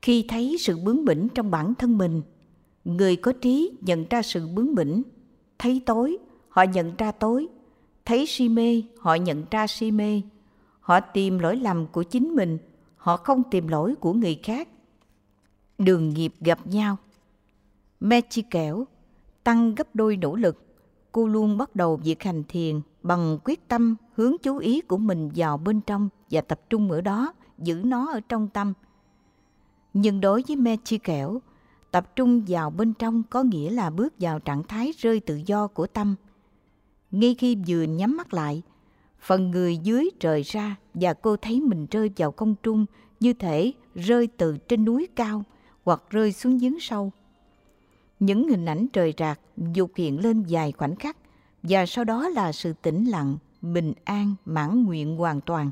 Khi thấy sự bướng bỉnh trong bản thân mình, người có trí nhận ra sự bướng bỉnh. Thấy tối, họ nhận ra tối. Thấy si mê, họ nhận ra si mê. Họ tìm lỗi lầm của chính mình, họ không tìm lỗi của người khác. Đường nghiệp gặp nhau. Mechi kẻo tăng gấp đôi nỗ lực. Cô luôn bắt đầu việc hành thiền bằng quyết tâm hướng chú ý của mình vào bên trong và tập trung ở đó, giữ nó ở trong tâm. Nhưng đối với Mechi kẻo, tập trung vào bên trong có nghĩa là bước vào trạng thái rơi tự do của tâm. Ngay khi vừa nhắm mắt lại, phần người dưới rời ra và cô thấy mình rơi vào không trung, như thể rơi từ trên núi cao hoặc rơi xuống giếng sâu. Những hình ảnh rời rạc dục hiện lên vài khoảnh khắc, và sau đó là sự tĩnh lặng, bình an, mãn nguyện hoàn toàn.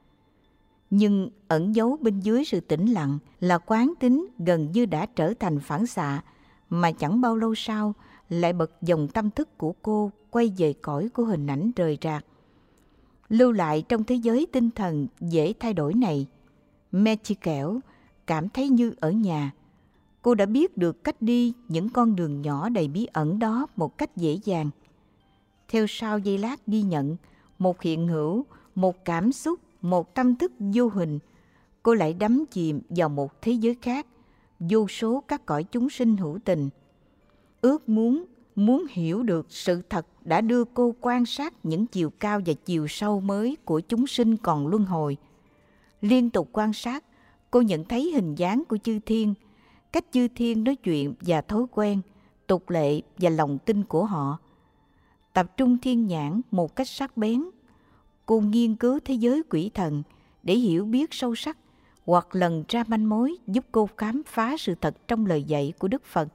Nhưng ẩn giấu bên dưới sự tĩnh lặng là quán tính gần như đã trở thành phản xạ, mà chẳng bao lâu sau lại bật dòng tâm thức của cô quay về cõi của hình ảnh rời rạc. Lưu lại trong thế giới tinh thần dễ thay đổi này, Mechi kẻo cảm thấy như ở nhà. Cô đã biết được cách đi những con đường nhỏ đầy bí ẩn đó một cách dễ dàng. Theo sau giây lát ghi nhận, một hiện hữu, một cảm xúc, một tâm thức vô hình, cô lại đắm chìm vào một thế giới khác, vô số các cõi chúng sinh hữu tình. Ước muốn hiểu được sự thật đã đưa cô quan sát những chiều cao và chiều sâu mới của chúng sinh còn luân hồi. Liên tục quan sát, cô nhận thấy hình dáng của chư thiên, cách chư thiên nói chuyện và thói quen, tục lệ và lòng tin của họ. Tập trung thiên nhãn một cách sắc bén, cô nghiên cứu thế giới quỷ thần để hiểu biết sâu sắc hoặc lần ra manh mối giúp cô khám phá sự thật trong lời dạy của Đức Phật.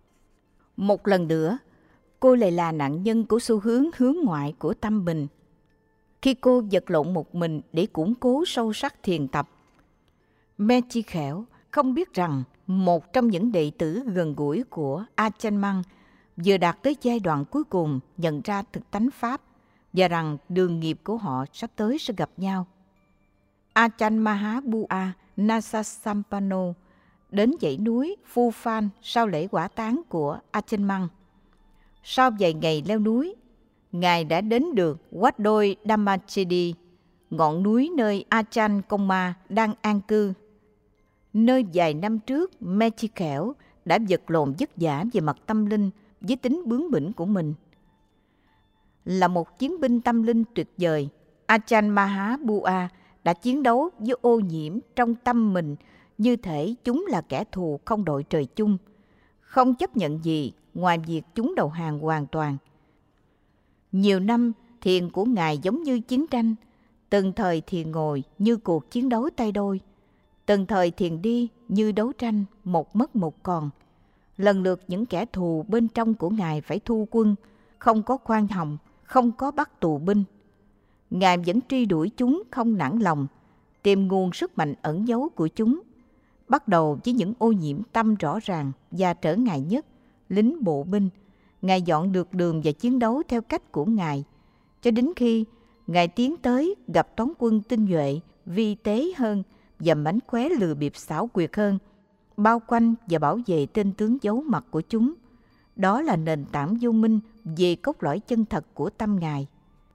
Một lần nữa, cô lại là nạn nhân của xu hướng ngoại của tâm mình. Khi cô vật lộn một mình để củng cố sâu sắc thiền tập, Mechi kẻo không biết rằng một trong những đệ tử gần gũi của Ajahn Mun vừa đạt tới giai đoạn cuối cùng nhận ra thực tánh Pháp và rằng đường nghiệp của họ sắp tới sẽ gặp nhau. Ajahn Mahabua Nasasampano đến dãy núi Phu Phan sau lễ hỏa táng của Ajahn Mun. Sau vài ngày leo núi, Ngài đã đến được Wat Đôi Dhammachedi, ngọn núi nơi Ajahn Công-ma đang an cư, nơi vài năm trước Mechi kẻo đã vật lộn vất vả về mặt tâm linh với tính bướng bỉnh của mình. Là một chiến binh tâm linh tuyệt vời, Ajahn Mahabua đã chiến đấu với ô nhiễm trong tâm mình như thể chúng là kẻ thù không đội trời chung, không chấp nhận gì ngoài việc chúng đầu hàng hoàn toàn. Nhiều năm, thiền của Ngài giống như chiến tranh, từng thời thiền ngồi như cuộc chiến đấu tay đôi, từng thời thiền đi như đấu tranh một mất một còn. Lần lượt những kẻ thù bên trong của Ngài phải thu quân, không có khoan hồng, không có bắt tù binh. Ngài vẫn truy đuổi chúng không nản lòng, tìm nguồn sức mạnh ẩn giấu của chúng. Bắt đầu với những ô nhiễm tâm rõ ràng và trở ngại nhất, lính bộ binh. Ngài dọn được đường và chiến đấu theo cách của Ngài, cho đến khi Ngài tiến tới gặp toán quân tinh nhuệ, vi tế hơn và mánh khóe lừa bịp xảo quyệt hơn, bao quanh và bảo vệ tên tướng giấu mặt của chúng. Đó là nền tảng vô minh về cốt lõi chân thật của tâm Ngài.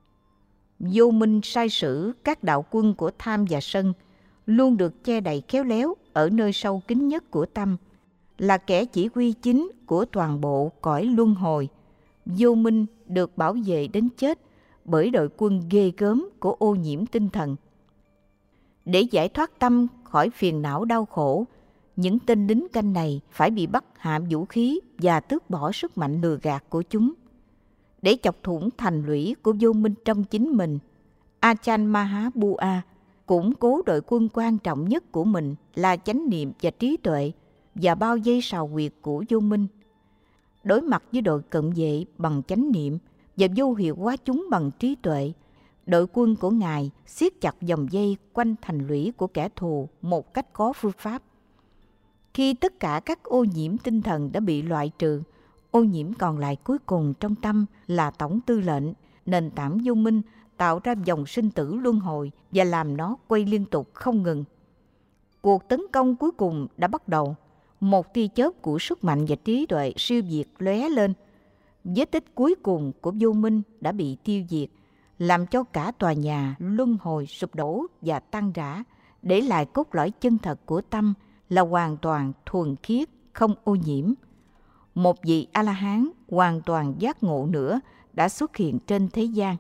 Vô minh sai sử các đạo quân của tham và sân luôn được che đậy khéo léo ở nơi sâu kín nhất của tâm, là kẻ chỉ huy chính của toàn bộ cõi luân hồi. Vô minh được bảo vệ đến chết bởi đội quân ghê gớm của ô nhiễm tinh thần. Để giải thoát tâm khỏi phiền não đau khổ, những tên lính canh này phải bị bắt hạ vũ khí và tước bỏ sức mạnh lừa gạt của chúng. Để chọc thủng thành lũy của vô minh trong chính mình, Ajahn Mahabua củng cố đội quân quan trọng nhất của mình là chánh niệm và trí tuệ và bao vây sào huyệt của vô minh. Đối mặt với đội cận vệ bằng chánh niệm và vô hiệu hóa chúng bằng trí tuệ, đội quân của Ngài siết chặt vòng dây quanh thành lũy của kẻ thù một cách có phương pháp. Khi tất cả các ô nhiễm tinh thần đã bị loại trừ, ô nhiễm còn lại cuối cùng trong tâm là tổng tư lệnh, nền tảng vô minh tạo ra dòng sinh tử luân hồi và làm nó quay liên tục không ngừng. Cuộc tấn công cuối cùng đã bắt đầu. Một tia chớp của sức mạnh và trí tuệ siêu việt lóe lên. Vết tích cuối cùng của vô minh đã bị tiêu diệt, làm cho cả tòa nhà luân hồi sụp đổ và tan rã, để lại cốt lõi chân thật của tâm là hoàn toàn thuần khiết, không ô nhiễm. Một vị A-la-hán hoàn toàn giác ngộ nữa đã xuất hiện trên thế gian.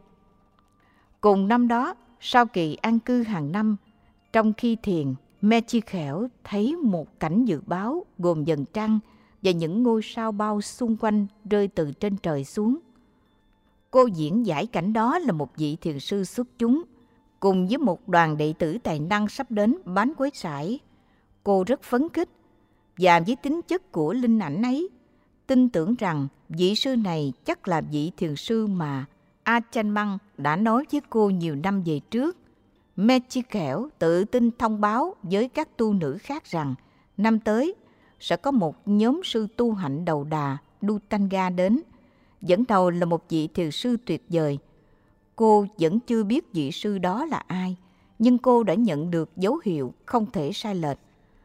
Cùng năm đó, sau kỳ an cư hàng năm, trong khi thiền, Mechikhel thấy một cảnh dự báo gồm dần trăng và những ngôi sao bao xung quanh rơi từ trên trời xuống. Cô diễn giải cảnh đó là một vị thiền sư xuất chúng, cùng với một đoàn đệ tử tài năng sắp đến bán quấy sải. Cô rất phấn khích, và với tính chất của linh ảnh ấy, tin tưởng rằng vị sư này chắc là vị thiền sư mà Ajahn Mun đã nói với cô nhiều năm về trước. Mechikhel tự tin thông báo với các tu nữ khác rằng năm tới sẽ có một nhóm sư tu hạnh đầu đà Dutanga đến. Dẫn đầu là một vị thiền sư tuyệt vời. Cô vẫn chưa biết vị sư đó là ai, nhưng cô đã nhận được dấu hiệu không thể sai lệch.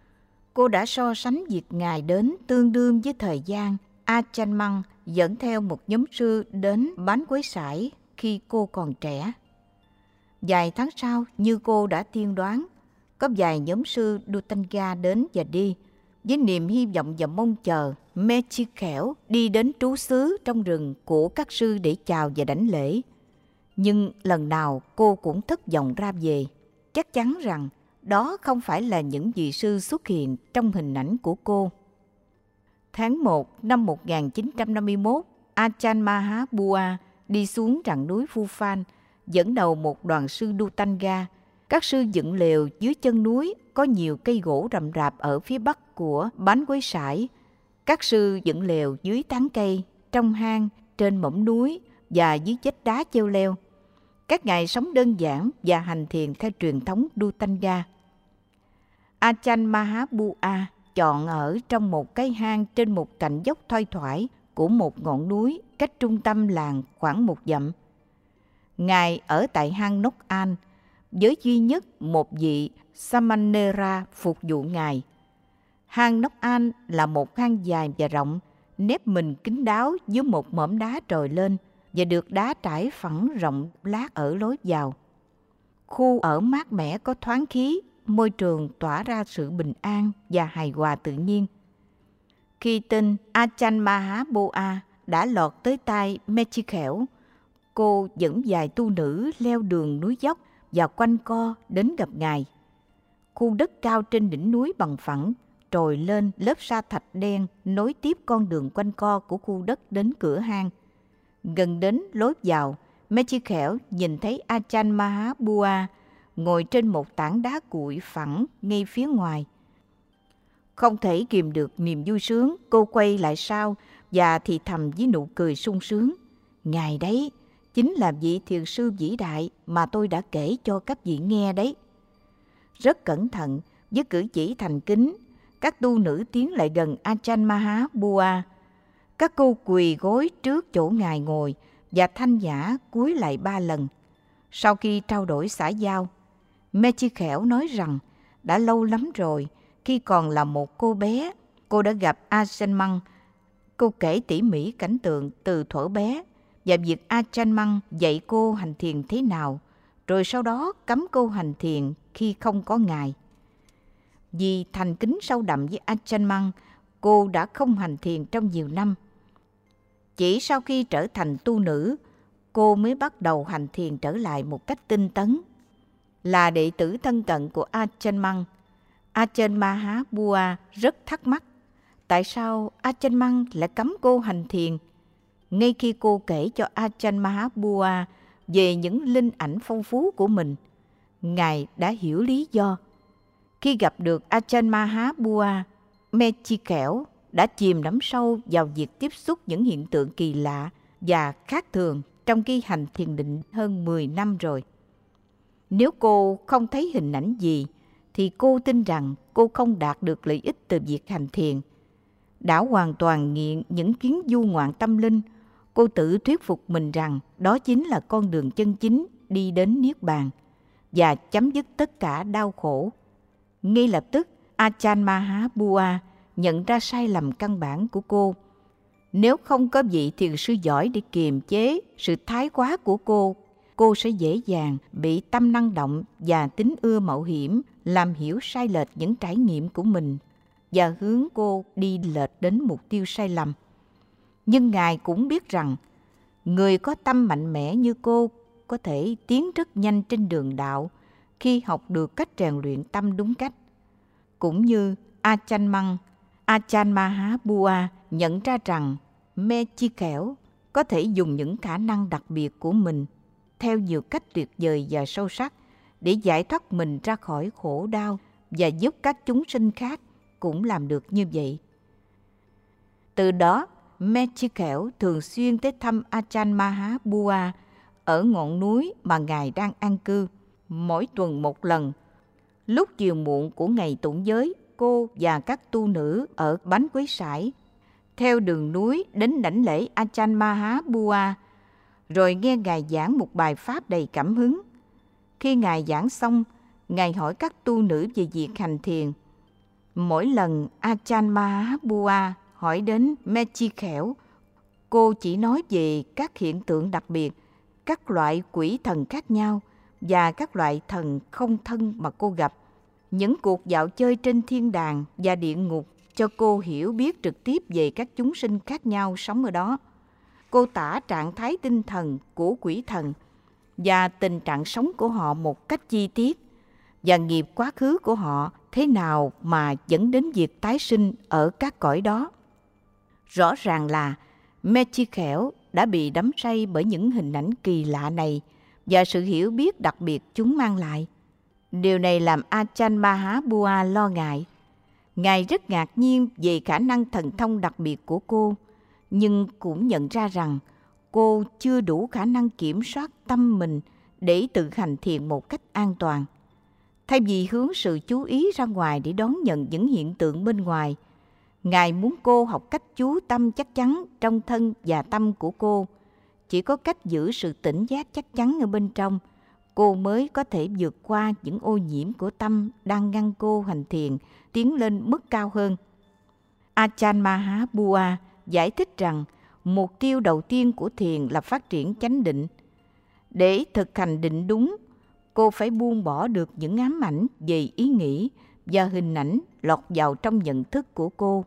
Cô đã so sánh việc Ngài đến tương đương với thời gian Ajahn Mun dẫn theo một nhóm sư đến bán quấy sải khi cô còn trẻ. Vài tháng sau, như cô đã tiên đoán, có vài nhóm sư Dutanga đến và đi, với niềm hy vọng và mong chờ Mechikhel đi đến trú xứ trong rừng của các sư để chào và đảnh lễ. Nhưng lần nào cô cũng thất vọng ra về, chắc chắn rằng đó không phải là những vị sư xuất hiện trong hình ảnh của cô. Tháng 1 năm 1951, Ajahn Mahabua đi xuống rặng núi Phu Phan, dẫn đầu một đoàn sư Dutanga. Các sư dựng lều dưới chân núi, có nhiều cây gỗ rậm rạp ở phía bắc của bán quấy sải. Các sư dựng lều dưới tán cây, trong hang, trên mỏm núi và dưới vách đá cheo leo. Các ngài sống đơn giản và hành thiền theo truyền thống Dutanga. Ajahn Mahabua chọn ở trong một cái hang trên một cạnh dốc thoai thoải của một ngọn núi cách trung tâm làng khoảng 1 dặm. Ngài ở tại hang Nok An, với duy nhất một vị Samanera phục vụ Ngài. Hang Nok An là một hang dài và rộng, nép mình kín đáo dưới một mỏm đá trồi lên và được đá trải phẳng rộng lát ở lối vào. Khu ở mát mẻ, có thoáng khí, môi trường tỏa ra sự bình an và hài hòa tự nhiên. Khi tin Ajahn Mahabua đã lọt tới tai Mechikhel, cô dẫn vài tu nữ leo đường núi dốc và quanh co đến gặp Ngài. Khu đất cao trên đỉnh núi bằng phẳng, trồi lên lớp sa thạch đen nối tiếp con đường quanh co của khu đất đến cửa hang. Gần đến lối vào, Mechikhel nhìn thấy Ajahn Mahabua ngồi trên một tảng đá cuội phẳng ngay phía ngoài. Không thể kìm được niềm vui sướng, cô quay lại sau và thì thầm với nụ cười sung sướng: Ngài đấy, chính là vị thiền sư vĩ đại mà tôi đã kể cho các vị nghe đấy. Rất cẩn thận, với cử chỉ thành kính, các tu nữ tiến lại gần Ajahn Mahabua. Các cô quỳ gối trước chỗ Ngài ngồi và thanh nhã cúi lại 3 lần. Sau khi trao đổi xã giao, Mechikhel nói rằng đã lâu lắm rồi, khi còn là một cô bé, cô đã gặp Ajahn Mun. Cô kể tỉ mỉ cảnh tượng từ thuở bé và việc Ajahn Mun dạy cô hành thiền thế nào, rồi sau đó cấm cô hành thiền khi không có Ngài. Vì thành kính sâu đậm với Ajahn Mun, cô đã không hành thiền trong nhiều năm. Chỉ sau khi trở thành tu nữ, cô mới bắt đầu hành thiền trở lại một cách tinh tấn. Là đệ tử thân cận của Ajahn Mun, Ajahn Mahabua rất thắc mắc tại sao Ajahn Mun lại cấm cô hành thiền. Ngay khi cô kể cho Ajahn Mahabua về những linh ảnh phong phú của mình, Ngài đã hiểu lý do. Khi gặp được Ajahn Mahabua, Mechikhel đã chìm đắm sâu vào việc tiếp xúc những hiện tượng kỳ lạ và khác thường trong khi hành thiền định hơn 10 năm rồi. Nếu cô không thấy hình ảnh gì, thì cô tin rằng cô không đạt được lợi ích từ việc hành thiền. Đã hoàn toàn nghiện những chuyến du ngoạn tâm linh, cô tự thuyết phục mình rằng đó chính là con đường chân chính đi đến Niết Bàn và chấm dứt tất cả đau khổ. Ngay lập tức, Ajahn Mahabua nhận ra sai lầm căn bản của cô. Nếu không có vị thiền sư giỏi để kiềm chế sự thái quá của cô sẽ dễ dàng bị tâm năng động và tính ưa mạo hiểm làm hiểu sai lệch những trải nghiệm của mình và hướng cô đi lệch đến mục tiêu sai lầm. Nhưng Ngài cũng biết rằng người có tâm mạnh mẽ như cô có thể tiến rất nhanh trên đường đạo khi học được cách rèn luyện tâm đúng cách. Cũng như Ajahn Mahabua nhận ra rằng Mechikhel có thể dùng những khả năng đặc biệt của mình theo nhiều cách tuyệt vời và sâu sắc để giải thoát mình ra khỏi khổ đau và giúp các chúng sinh khác cũng làm được như vậy. Từ đó, Mechikhel thường xuyên tới thăm Ajahn Mahabua ở ngọn núi mà Ngài đang an cư, mỗi tuần một lần. Lúc chiều muộn của ngày tụng giới, cô và các tu nữ ở Bánh Quế Sải theo đường núi đến đảnh lễ Ajahn Mahabua, rồi nghe Ngài giảng một bài pháp đầy cảm hứng. Khi Ngài giảng xong, Ngài hỏi các tu nữ về việc hành thiền. Mỗi lần Ajahn Mahabua hỏi đến Mechikhel, cô chỉ nói về các hiện tượng đặc biệt, các loại quỷ thần khác nhau và các loại thần không thân mà cô gặp. Những cuộc dạo chơi trên thiên đàng và địa ngục cho cô hiểu biết trực tiếp về các chúng sinh khác nhau sống ở đó. Cô tả trạng thái tinh thần của quỷ thần và tình trạng sống của họ một cách chi tiết, và nghiệp quá khứ của họ thế nào mà dẫn đến việc tái sinh ở các cõi đó. Rõ ràng là Mechikhel đã bị đắm say bởi những hình ảnh kỳ lạ này và sự hiểu biết đặc biệt chúng mang lại. Điều này làm Ajahn Mahabua lo ngại. Ngài rất ngạc nhiên về khả năng thần thông đặc biệt của cô, nhưng cũng nhận ra rằng cô chưa đủ khả năng kiểm soát tâm mình để tự hành thiền một cách an toàn. Thay vì hướng sự chú ý ra ngoài để đón nhận những hiện tượng bên ngoài, Ngài muốn cô học cách chú tâm chắc chắn trong thân và tâm của cô. Chỉ có cách giữ sự tỉnh giác chắc chắn ở bên trong, cô mới có thể vượt qua những ô nhiễm của tâm đang ngăn cô hành thiền tiến lên mức cao hơn. Ajahn Mahabua giải thích rằng mục tiêu đầu tiên của thiền là phát triển chánh định. Để thực hành định đúng, cô phải buông bỏ được những ám ảnh về ý nghĩ và hình ảnh lọt vào trong nhận thức của cô.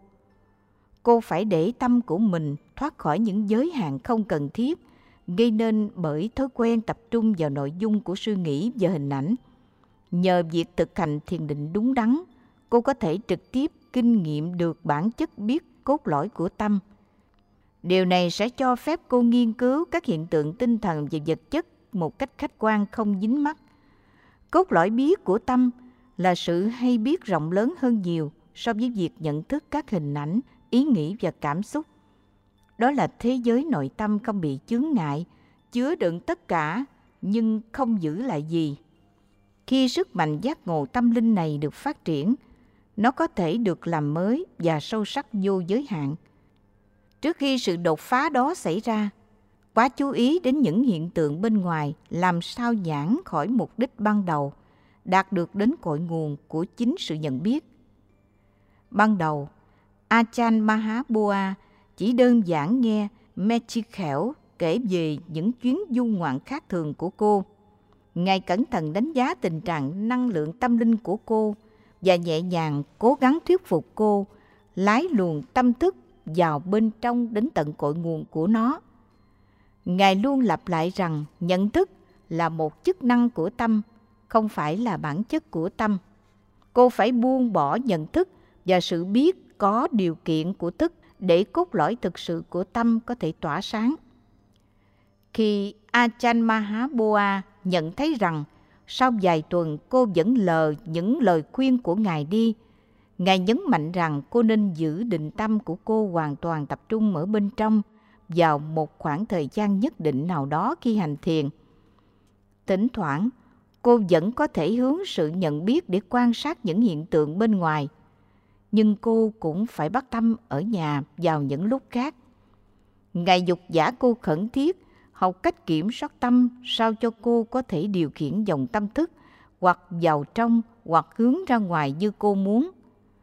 Cô phải để tâm của mình thoát khỏi những giới hạn không cần thiết gây nên bởi thói quen tập trung vào nội dung của suy nghĩ và hình ảnh. Nhờ việc thực hành thiền định đúng đắn, cô có thể trực tiếp kinh nghiệm được bản chất biết cốt lõi của tâm. Điều này sẽ cho phép cô nghiên cứu các hiện tượng tinh thần và vật chất một cách khách quan không dính mắc. Cốt lõi biết của tâm là sự hay biết rộng lớn hơn nhiều so với việc nhận thức các hình ảnh, ý nghĩ và cảm xúc. Đó là thế giới nội tâm không bị chướng ngại, chứa đựng tất cả nhưng không giữ lại gì. Khi sức mạnh giác ngộ tâm linh này được phát triển, nó có thể được làm mới và sâu sắc vô giới hạn. Trước khi sự đột phá đó xảy ra, quá chú ý đến những hiện tượng bên ngoài làm sao nhãn khỏi mục đích ban đầu, đạt được đến cội nguồn của chính sự nhận biết. Ban đầu, Ajahn Mahabua chỉ đơn giản nghe Mechikhel kể về những chuyến du ngoạn khác thường của cô. Ngài cẩn thận đánh giá tình trạng năng lượng tâm linh của cô và nhẹ nhàng cố gắng thuyết phục cô lái luồng tâm thức vào bên trong đến tận cội nguồn của nó. Ngài luôn lặp lại rằng nhận thức là một chức năng của tâm, không phải là bản chất của tâm. Cô phải buông bỏ nhận thức và sự biết có điều kiện của thức để cốt lõi thực sự của tâm có thể tỏa sáng. Khi Ajahn Mahabua nhận thấy rằng sau vài tuần cô vẫn lờ những lời khuyên của Ngài đi, Ngài nhấn mạnh rằng cô nên giữ định tâm của cô hoàn toàn tập trung ở bên trong vào một khoảng thời gian nhất định nào đó khi hành thiền. Thỉnh thoảng, cô vẫn có thể hướng sự nhận biết để quan sát những hiện tượng bên ngoài, nhưng cô cũng phải bắt tâm ở nhà vào những lúc khác. Ngài dục giả cô khẩn thiết học cách kiểm soát tâm sao cho cô có thể điều khiển dòng tâm thức hoặc vào trong, hoặc hướng ra ngoài như cô muốn.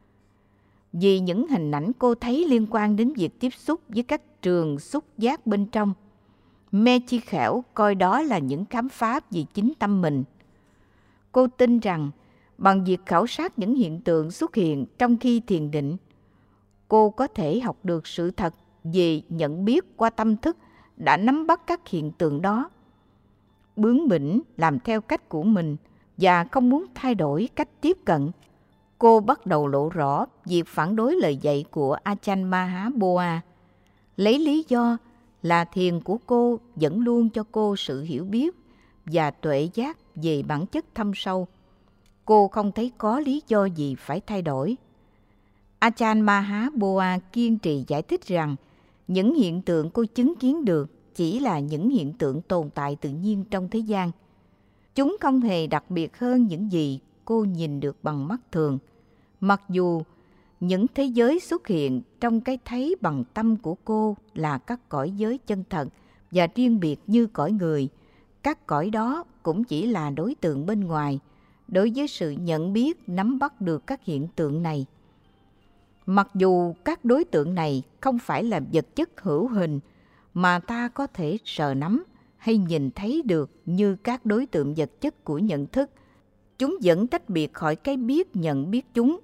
Vì những hình ảnh cô thấy liên quan đến việc tiếp xúc với các trường xúc giác bên trong, Mechikhéo coi đó là những khám phá về chính tâm mình. Cô tin rằng bằng việc khảo sát những hiện tượng xuất hiện trong khi thiền định, cô có thể học được sự thật về nhận biết qua tâm thức đã nắm bắt các hiện tượng đó. Bướng bỉnh làm theo cách của mình và không muốn thay đổi cách tiếp cận, cô bắt đầu lộ rõ việc phản đối lời dạy của Ajahn Mahaboa, lấy lý do là thiền của cô vẫn luôn cho cô sự hiểu biết và tuệ giác về bản chất thâm sâu. Cô không thấy có lý do gì phải thay đổi. Ajahn Mahaboa kiên trì giải thích rằng những hiện tượng cô chứng kiến được chỉ là những hiện tượng tồn tại tự nhiên trong thế gian. Chúng không hề đặc biệt hơn những gì cô nhìn được bằng mắt thường, mặc dù những thế giới xuất hiện trong cái thấy bằng tâm của cô là các cõi giới chân thật và riêng biệt như cõi người. Các cõi đó cũng chỉ là đối tượng bên ngoài đối với sự nhận biết nắm bắt được các hiện tượng này. Mặc dù các đối tượng này không phải là vật chất hữu hình mà ta có thể sờ nắm hay nhìn thấy được như các đối tượng vật chất của nhận thức, chúng vẫn tách biệt khỏi cái biết nhận biết chúng.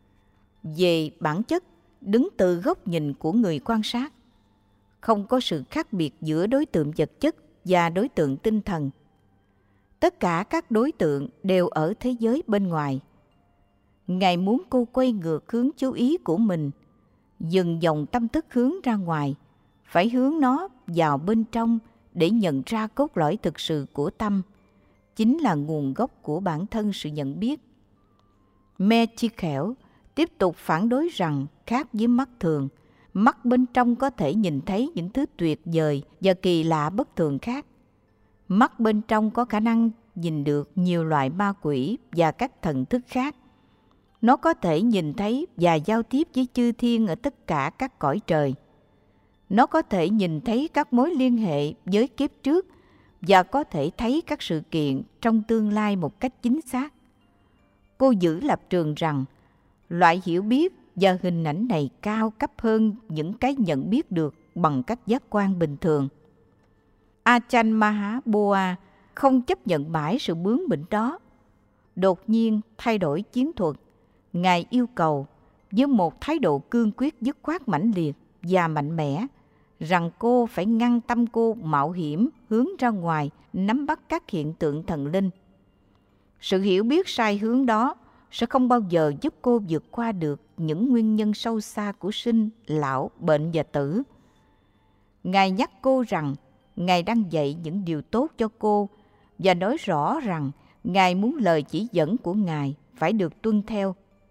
Về bản chất, đứng từ góc nhìn của người quan sát, không có sự khác biệt giữa đối tượng vật chất và đối tượng tinh thần. Tất cả các đối tượng đều ở thế giới bên ngoài. Ngài muốn cô quay ngược hướng chú ý của mình, dừng dòng tâm thức hướng ra ngoài, phải hướng nó vào bên trong để nhận ra cốt lõi thực sự của tâm, chính là nguồn gốc của bản thân sự nhận biết. Mechikhéo tiếp tục phản đối rằng khác với mắt thường, mắt bên trong có thể nhìn thấy những thứ tuyệt vời và kỳ lạ bất thường khác. Mắt bên trong có khả năng nhìn được nhiều loại ma quỷ và các thần thức khác. Nó có thể nhìn thấy và giao tiếp với chư thiên ở tất cả các cõi trời. Nó có thể nhìn thấy các mối liên hệ với kiếp trước và có thể thấy các sự kiện trong tương lai một cách chính xác. Cô giữ lập trường rằng loại hiểu biết và hình ảnh này cao cấp hơn những cái nhận biết được bằng cách giác quan bình thường. Ajahn Mahaboa không chấp nhận mãi sự bướng bỉnh đó. Đột nhiên thay đổi chiến thuật, Ngài yêu cầu với một thái độ cương quyết dứt khoát mãnh liệt và mạnh mẽ rằng cô phải ngăn tâm cô mạo hiểm hướng ra ngoài nắm bắt các hiện tượng thần linh. Sự hiểu biết sai hướng đó sẽ không bao giờ giúp cô vượt qua được những nguyên nhân sâu xa của sinh, lão, bệnh và tử. Ngài nhắc cô rằng Ngài đang dạy những điều tốt cho cô và nói rõ rằng Ngài muốn lời chỉ dẫn của Ngài phải được tuân theo.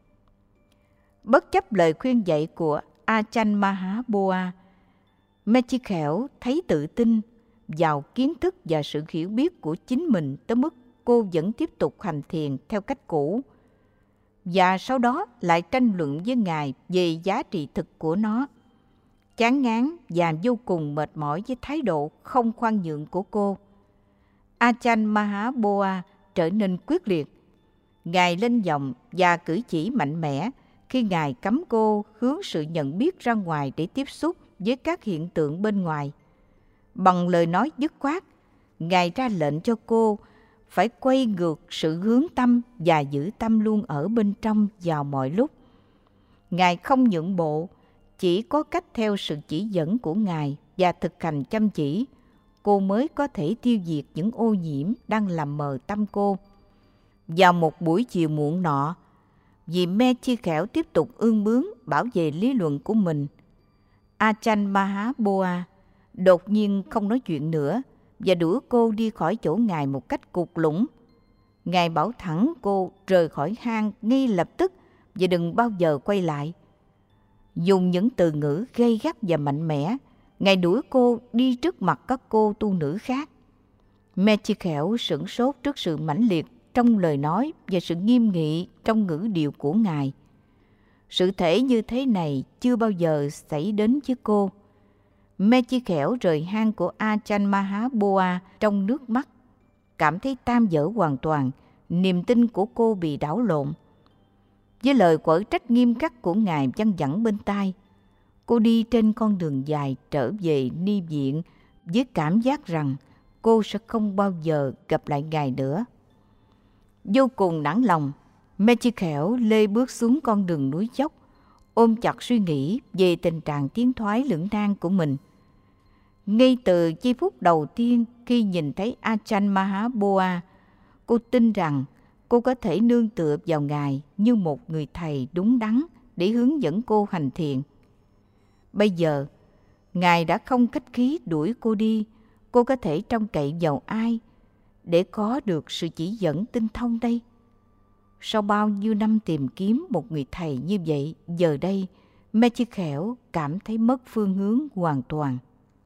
Bất chấp lời khuyên dạy của Ajahn Mahaboa, Mechikhéo thấy tự tin vào kiến thức và sự hiểu biết của chính mình tới mức cô vẫn tiếp tục hành thiền theo cách cũ, và sau đó lại tranh luận với Ngài về giá trị thực của nó. Chán ngán và vô cùng mệt mỏi với thái độ không khoan nhượng của cô, Ajahn Mahaboa trở nên quyết liệt. Ngài lên giọng và cử chỉ mạnh mẽ khi Ngài cấm cô hướng sự nhận biết ra ngoài để tiếp xúc với các hiện tượng bên ngoài. Bằng lời nói dứt khoát, Ngài ra lệnh cho cô phải quay ngược sự hướng tâm và giữ tâm luôn ở bên trong vào mọi lúc. Ngài không nhượng bộ, chỉ có cách theo sự chỉ dẫn của Ngài và thực hành chăm chỉ, cô mới có thể tiêu diệt những ô nhiễm đang làm mờ tâm cô. Vào một buổi chiều muộn nọ, vì Mechikhéo tiếp tục ương bướng bảo vệ lý luận của mình, Ajahn Mahaboa đột nhiên không nói chuyện nữa và đuổi cô đi khỏi chỗ Ngài một cách cục lũng. Ngài bảo thẳng cô rời khỏi hang ngay lập tức và đừng bao giờ quay lại. Dùng những từ ngữ gay gắt và mạnh mẽ, Ngài đuổi cô đi trước mặt các cô tu nữ khác. Mechikhéo sửng sốt trước sự mãnh liệt trong lời nói và sự nghiêm nghị trong ngữ điệu của Ngài. Sự thể như thế này chưa bao giờ xảy đến với cô. Mechikhéo rời hang của Ajahn Mahaboa trong nước mắt, cảm thấy tan vỡ hoàn toàn niềm tin của cô bị đảo lộn. Với lời quở trách nghiêm khắc của Ngài văng vẳng bên tai, cô đi trên con đường dài trở về ni viện với cảm giác rằng cô sẽ không bao giờ gặp lại Ngài nữa. Vô cùng nản lòng, Mechikel lê bước xuống con đường núi dốc, ôm chặt suy nghĩ về tình trạng tiến thoái lưỡng nan của mình. Ngay từ giây phút đầu tiên khi nhìn thấy Ajahn Mahaboa, cô tin rằng cô có thể nương tựa vào Ngài như một người thầy đúng đắn để hướng dẫn cô hành thiền. Bây giờ, Ngài đã không khách khí đuổi cô đi, cô có thể trông cậy vào ai để có được sự chỉ dẫn tinh thông đây? Sau bao nhiêu năm tìm kiếm một người thầy như vậy, giờ đây Mechikel cảm thấy mất phương hướng hoàn toàn.